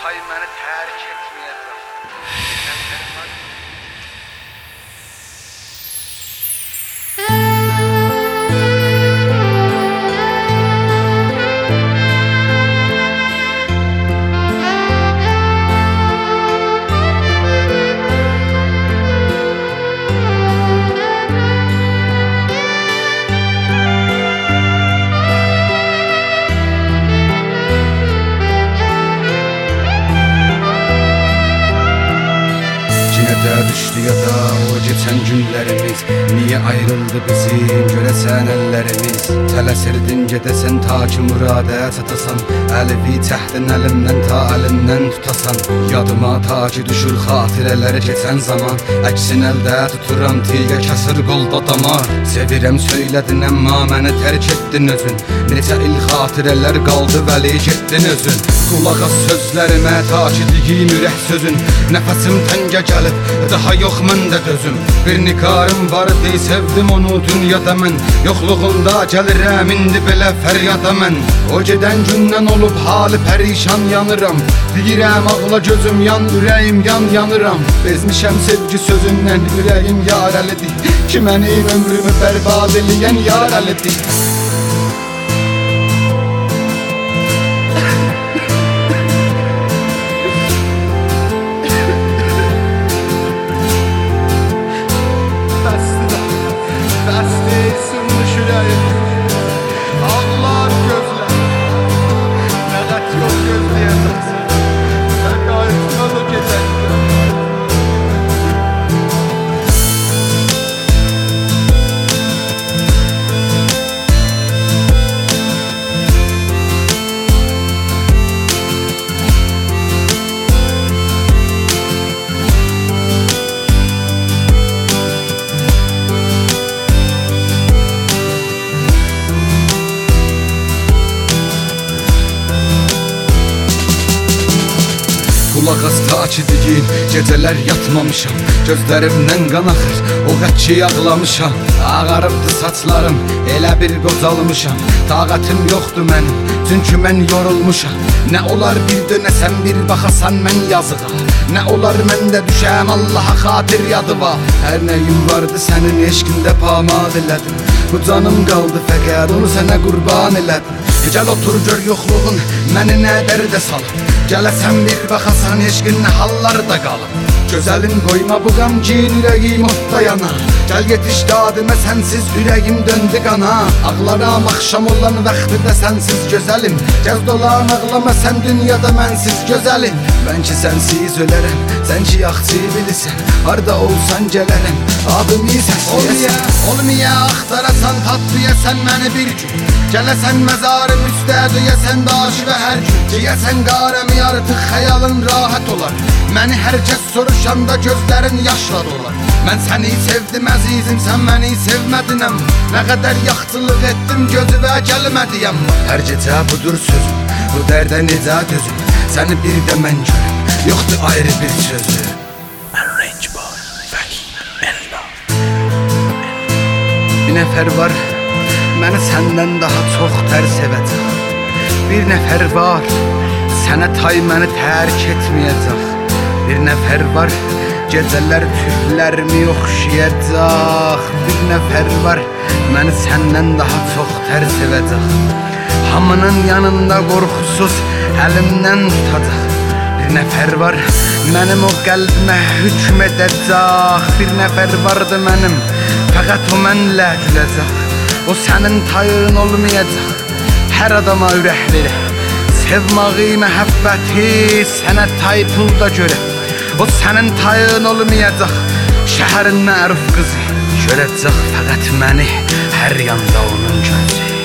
tay məni tərk etməyəcək. Düştü ya da o geçen günlerimiz. Niye ayrıldı bizim göresen ellerimiz? Tələsirdin gedəsən ta ki muradə çatasan. Əlvi təhdin əlimdən ta əlindən tutasan. Yadıma ta ki düşür xatirələri keçən zaman. Əksin əldə tuturam tiyə kəsir qolda damar. Sevirəm söylədin əmma məni tərk etdin özün. Neçə il xatirələr qaldı vəli getdin özün. Qulaq as sözlərimə ta ki deyim ürək sözün. Nəfəsim təngə gəlib daha yox məndə dözüm. Bir nikarım vardı sevdim onu dünyada mən. Yoxluğunda gəlirəm indi belə fəryada mən. O gedən gündən olub halı pərişan yanıram. Deyirəm ağla gözüm yan ürəyim yanıram. Bezmişəm sevgi sözündən ürəyim yarəlidir. Ki mənim ömrümü bərbad eləyən yarəlidir. Qulaq as ta ki deyim, gecələr yatmamışam. Gözlərimdən qan axır, o qədər ki ağlamışam. Ağarıbdı saçlarım, elə bir qocalmışam. Taqətim yoxdur mənim, çünki mən yorulmuşam. Nə olar bir dönəsən, bir baxasan mən yazığa. Nə olar mən də düşəm Allaha xatir yadıva. Hər nəyim vardı sənin eşqində pamad elədim. Bu canım qaldı fəqət onu sənə qurban elədim. Gəl otur gör yoxluğun məni nə dərdə salıb. Gələsən bir baxasan eşqin nə hallarda qalıb. Gözəlim qoyma bu qəmgin ürəyim otda yana. Gəl yetiş dadimə sənsiz ürəyim döndü qana. Ağlaram axşam olan vaxtında sənsiz gözəlim. Gəz dolan ağlama sən dünyada mənsiz gözəlim. Mən ki sənsiz ölərəm, sən ki yaxçı bilirsən. Harda olsan gələrəm, adımı səsləyəsən. Olmaya axtarasan tatlıyasən məni bir gün. Gələsən məzarım üstə döyəsən daşı və hər gün. Deyəsən qarəmi artıq xəyalın rahat olar. Məni hər kəs soruşanda gözlərin yaşla dolar. Mən səni sevdim əzizim, sən məni sevmədinəm. Nə qədər yaxçılıq etdim gözüvə gəlmədiyəm. Hər gecə budur sözüm, bu dərdə necə dözüm. Səni bir də mən görüm, yoxdur ayrı bir sözü. Arrange boy, fucking and love. Bir nəfər var, məni səndən daha çox tər sevəcək. Bir nəfər var, sənə tay məni tərk etməyəcək. Bir nəfər var, gecələr tüklərimi oxşayacaq. Bir nəfər var, məni səndən daha çox tər sevəcək. Hamının yanında qorxusuz əlimdən tutacaq. Bir nəfər var, mənim o qəlbimə hükm edəcək. Bir nəfər vardı mənim, fəqət o mənlə güləcək. O sənin tayın olmayacaq. Hər adama ürək verək. Sevmağı, məhəbbəti sənə tay pulda görə. O sənin tayın olmayacaq. Şəhərin məruf qızı görəcək fəqət məni. Hər yanda onun gözü.